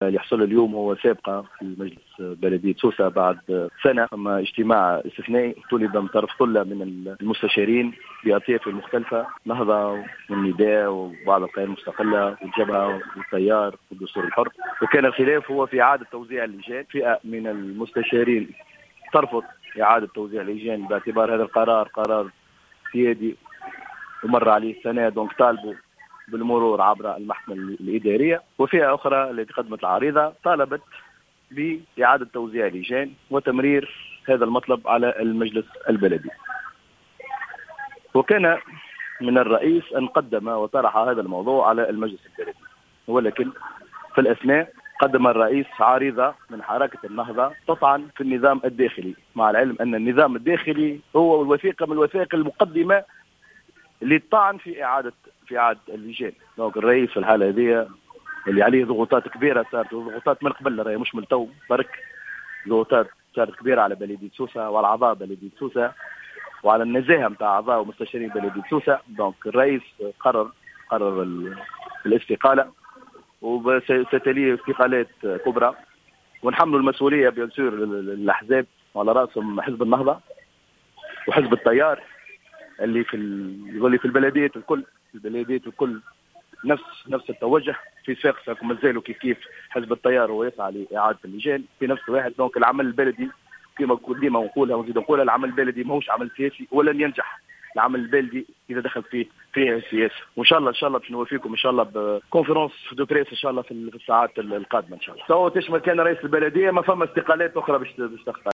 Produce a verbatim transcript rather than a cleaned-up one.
اللي حصل اليوم هو سابقة في مجلس بلدية سوسة بعد سنة، أما اجتماع استثنائي طلب من طرف ثلة من المستشارين بأطياف المختلفة، نهضة والنداء وبعض القيادات المستقلة والجبهة والتيار والدستور الحر. وكان الخلاف هو في إعادة توزيع اللجان. فئة من المستشارين ترفض إعادة توزيع اللجان باعتبار هذا القرار قرار سيادي ومر عليه سنة، دونك طالبوا بالمرور عبر المحكمة الإدارية. وفئة أخرى التي قدمت العريضة طالبت بإعادة توزيع اللجان وتمرير هذا المطلب على المجلس البلدي. وكان من الرئيس أن قدم وطرح هذا الموضوع على المجلس البلدي، ولكن في الأثناء قدم الرئيس عريضة من حركة النهضة تطعن في النظام الداخلي، مع العلم أن النظام الداخلي هو الوثيقة من الوثائق المقدمة للطعن في إعادة في إعادة اللجان. دونك الرئيس في الحالة هذه اللي عليه ضغوطات كبيرة، صارت ضغوطات من قبل، راهي مش من تو برك، ضغوطات صارت كبيرة على بلدية سوسة وعلى أعضاء بلدية سوسة وعلى النزاهة نتاع أعضاء ومستشارين بلدية سوسة. دونك الرئيس قرر قرر الاستقالة، وستليه استقالات كبرى، ونحملوا المسؤولية بيسير الأحزاب وعلى رأسهم حزب النهضة وحزب التيار اللي في اللي في البلديات الكل البلديات الكل نفس نفس التوجه في ساق مازالوا كيف كيف حزب التيار هو يسعى لإعادة اللجان في نفس الواحد. دونك العمل البلدي كما ديما نقولها ونزيد نقولها، العمل البلدي ماهوش عمل سياسي ولن ينجح العمل البلدي اذا دخل فيه فيه السياسه. وان شاء الله ان شاء الله باش نوفيكم ان شاء الله بكونفرنس دو بريس ان شاء الله في الساعات القادمه ان شاء الله. سواء تشمل كان رئيس البلديه ما فما استقالات اخرى باش تخطر.